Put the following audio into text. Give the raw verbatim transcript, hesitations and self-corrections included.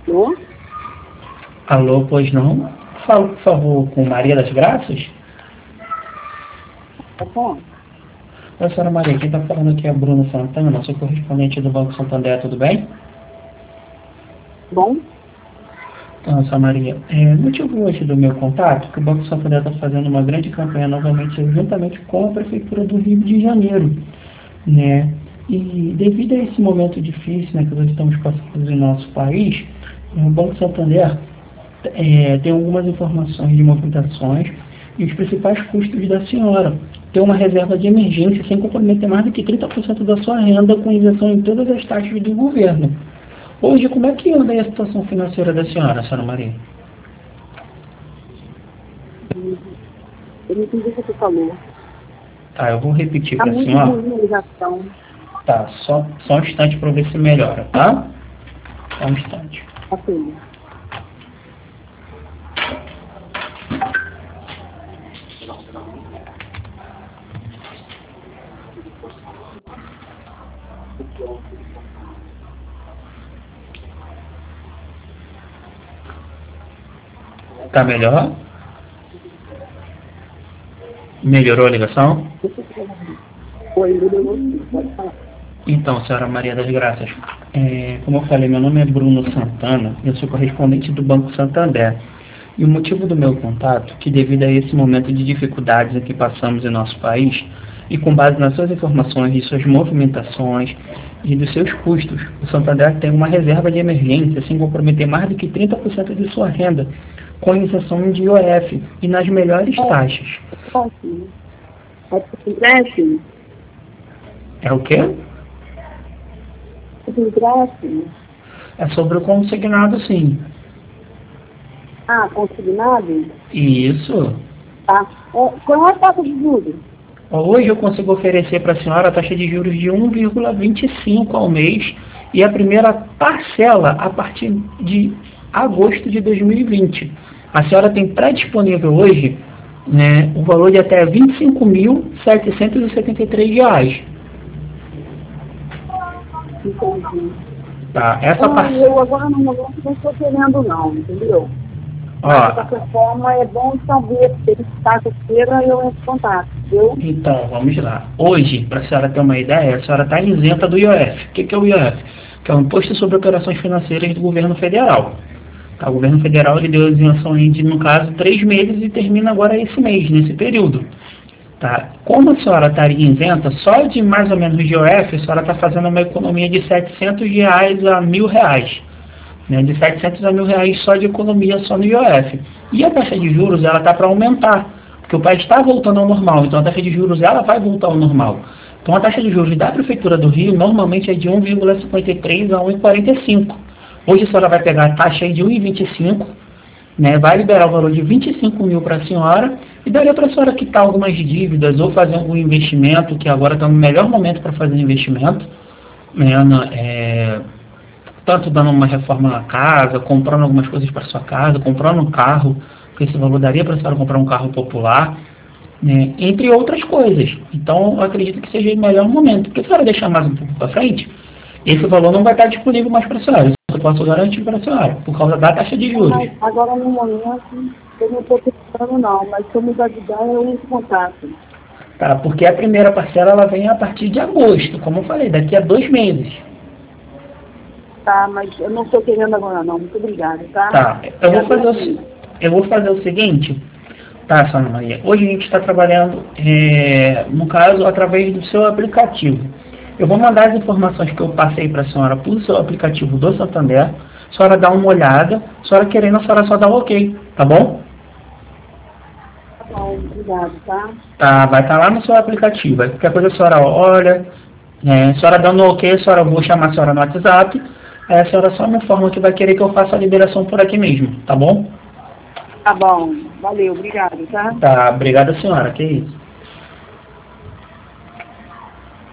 Alô? Alô, pois não? Falo, por favor, com Maria das Graças? Tá bom? Oi, senhora Maria, quem está falando aqui é Bruno Santana, sou correspondente do Banco Santander, tudo bem? Bom? Então, senhora Maria, é, o motivo hoje do meu contato é que o Banco Santander está fazendo uma grande campanha novamente, juntamente com a Prefeitura do Rio de Janeiro, né? E devido a esse momento difícil, né, que nós estamos passando em nosso país, o Banco Santander é, tem algumas informações de movimentações e os principais custos da senhora. Ter uma reserva de emergência sem comprometer mais do que trinta por cento da sua renda com isenção em todas as taxas do governo. Hoje, como é que anda aí a situação financeira da senhora, senhora Maria? Eu não entendi o que você falou. Tá, eu vou repetir Tá para a muito senhora. ruim a ligação. Tá, só, só um instante para ver se melhora, tá? Só um instante. Ok. Tá melhor? Melhorou a ligação? Oi, melhorou? Pode falar. Então, senhora Maria das Graças, é, como eu falei, meu nome é Bruno Santana, eu sou correspondente do Banco Santander. E o motivo do meu contato, que devido a esse momento de dificuldades em que passamos em nosso país, e com base nas suas informações e suas movimentações e dos seus custos, o Santander tem uma reserva de emergência sem comprometer mais do que trinta por cento de sua renda, com isenção de I O F e nas melhores taxas. Ótimo. Pode ser empréstimo? É o quê? Pode ser empréstimo? É sobre o consignado, sim. Ah, consignado? Isso. Tá. É, qual é a taxa de juros? Hoje eu consigo oferecer para a senhora a taxa de juros de um vírgula vinte e cinco ao mês e a primeira parcela a partir de agosto de dois mil e vinte. A senhora tem pré-disponível hoje, né, o valor de até vinte e cinco mil setecentos e setenta e três reais. Entendi. Tá, essa Ah, parcela... eu agora no momento não estou querendo não, entendeu? Mas de Ó, qualquer forma é bom saber, se ele está com feira, eu entro em contato, viu? então, vamos lá. Hoje, para a senhora ter uma ideia, a senhora está isenta do I O F. O que, que é o I O F? Que é o Imposto sobre Operações Financeiras do Governo Federal. Tá, o Governo Federal ele deu isenção aí de, no caso, três meses e termina agora esse mês, nesse período. Tá? Como a senhora estaria isenta, só de mais ou menos de I O F, a senhora está fazendo uma economia de setecentos reais a mil reais. Né, de setecentos a mil reais só de economia, só no I O F. E a taxa de juros, ela está para aumentar, porque o país está voltando ao normal, então a taxa de juros, ela vai voltar ao normal. Então a taxa de juros da Prefeitura do Rio, normalmente é de um vírgula cinquenta e três a um vírgula quarenta e cinco. Hoje a senhora vai pegar a taxa aí de um vírgula vinte e cinco, né, vai liberar o valor de vinte e cinco mil para a senhora, e daria para a senhora quitar algumas dívidas, ou fazer algum investimento, que agora está no melhor momento para fazer investimento, né, na, é, tanto dando uma reforma na casa, comprando algumas coisas para sua casa, comprando um carro, porque esse valor daria para a senhora comprar um carro popular, né, entre outras coisas. Então, eu acredito que seja o melhor momento. Porque se a senhora deixar mais um pouco para frente, esse valor não vai estar disponível mais para a senhora. Isso eu posso garantir para a senhora, por causa da taxa de juros. Mas agora no momento eu não estou precisando não, mas se eu mudar de ideia eu entro em contato. Tá, porque a primeira parcela ela vem a partir de agosto, como eu falei, daqui a dois meses. Tá, mas eu não estou querendo agora não, muito obrigada, tá? Tá, eu vou fazer o, se- eu vou fazer o seguinte, tá, senhora Maria? Hoje a gente está trabalhando, é, no caso, através do seu aplicativo. Eu vou mandar as informações que eu passei para a senhora pelo seu aplicativo do Santander. A senhora dá uma olhada, a senhora querendo, a senhora só dá um ok, tá bom? Tá bom, obrigado, tá? Tá, vai estar lá no seu aplicativo. Aí qualquer coisa a senhora olha, é, a senhora dando ok, a senhora, eu vou chamar a senhora no WhatsApp. Aí a senhora só me informa que vai querer que eu faça a liberação por aqui mesmo, tá bom? Tá bom, valeu, obrigado, tá? Tá, obrigada senhora, que isso.